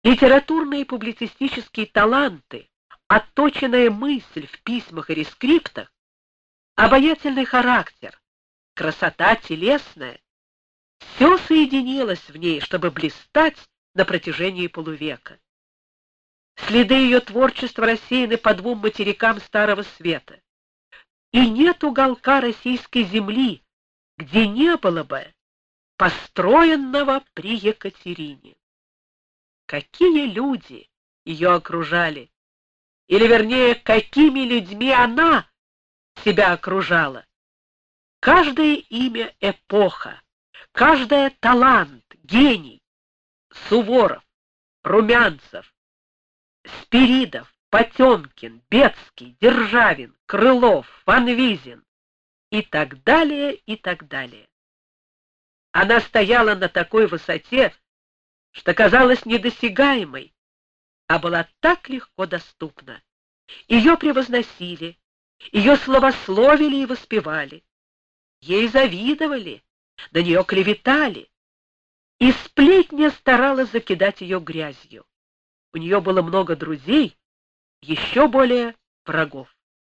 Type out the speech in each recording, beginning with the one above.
Литературные и публицистические таланты, отточенная мысль в письмах и рескриптах, обаятельный характер, красота телесная — все соединилось в ней, чтобы блистать на протяжении полувека. Следы ее творчества рассеяны по двум материкам Старого Света. И нет уголка российской земли, где не было бы построенного при Екатерине. Какие люди ее окружали, или, вернее, какими людьми она себя окружала. Каждое имя — эпоха, каждое — талант, гений. Суворов, Румянцев, Спиридов, Потемкин, Бецкий, Державин, Крылов, Фанвизин и так далее, и так далее. Она стояла на такой высоте, что казалась недосягаемой, а была так легко доступна. Ее превозносили, ее славословили и воспевали. Ей завидовали, на нее клеветали, и сплетня старалась закидать ее грязью. У нее было много друзей, еще более врагов.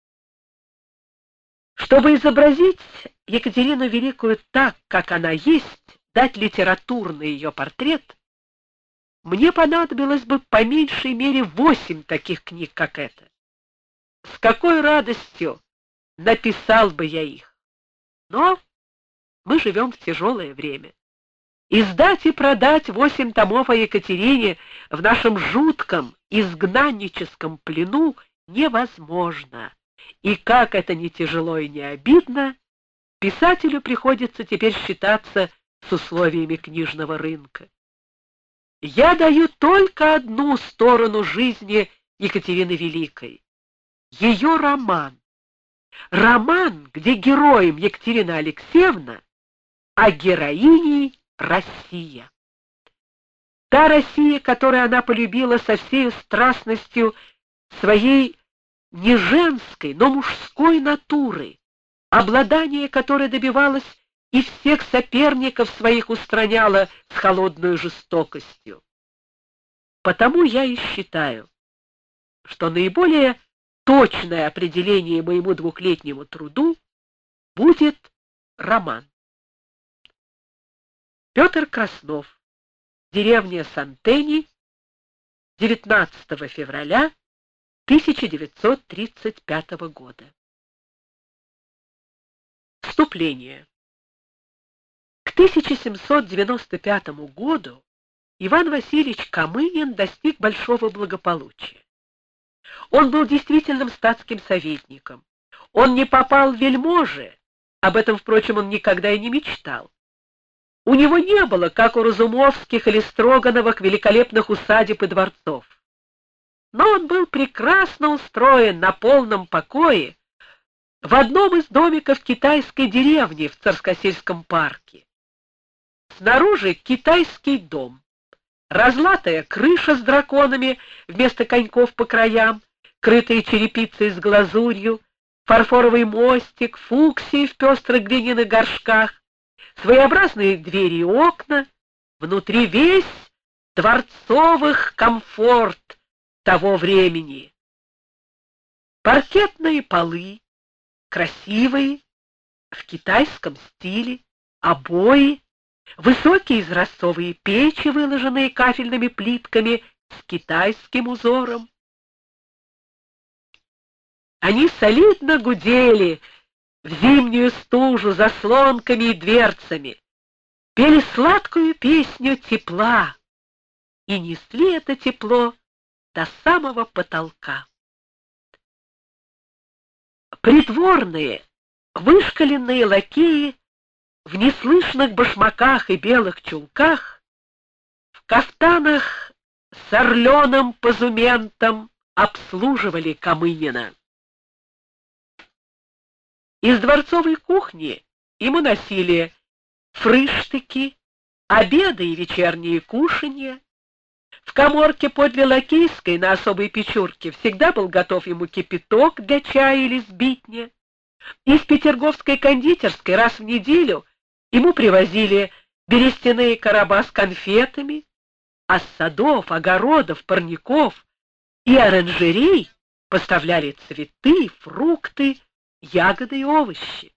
Чтобы изобразить Екатерину Великую так, как она есть, дать литературный ее портрет, мне понадобилось бы по меньшей мере 8 таких книг, как эта. С какой радостью написал бы я их! Но мы живем в тяжелое время. Издать и продать 8 томов о Екатерине в нашем жутком изгнанническом плену невозможно. И как это ни тяжело и не обидно, писателю приходится теперь считаться с условиями книжного рынка. Я даю только одну сторону жизни Екатерины Великой — ее роман. Роман, где героем Екатерина Алексеевна, а героиней Россия. Та Россия, которую она полюбила со всей страстностью своей не женской, но мужской натуры, обладание которой добивалась и всех соперников своих устраняла с холодной жестокостью. Потому я и считаю, что наиболее точное определение моему двухлетнему труду будет роман. Петр Краснов. Деревня Сантени. 19 февраля 1935 года. Вступление. К 1795 году Иван Васильевич Камынин достиг большого благополучия. Он был действительным статским советником. Он не попал в вельможи, об этом, впрочем, он никогда и не мечтал. У него не было, как у Разумовских или Строгановых, великолепных усадеб и дворцов. Но он был прекрасно устроен на полном покое в одном из домиков китайской деревни в Царскосельском парке. Снаружи китайский дом, разлатая крыша с драконами вместо коньков по краям, крытые черепицей с глазурью, фарфоровый мостик, фуксии в пестрых глиняных горшках, своеобразные двери и окна, внутри весь дворцовых комфорт того времени. Паркетные полы, красивые, в китайском стиле, обои, высокие изразцовые печи, выложенные кафельными плитками с китайским узором. Они солидно гудели в зимнюю стужу заслонками и дверцами, пели сладкую песню тепла и несли это тепло до самого потолка. Придворные, вышкаленные лакеи в неслышных башмаках и белых чулках, в кафтанах с орленым позументом обслуживали Камынина. Из дворцовой кухни ему носили фрыштыки, обеды и вечерние кушанья. В каморке подле лакейской на особой печурке всегда был готов ему кипяток для чая или сбитня. Из петерговской кондитерской раз в неделю ему привозили берестяные короба с конфетами. а с садов, огородов, парников и оранжерей поставляли цветы, фрукты, ягоды и овощи.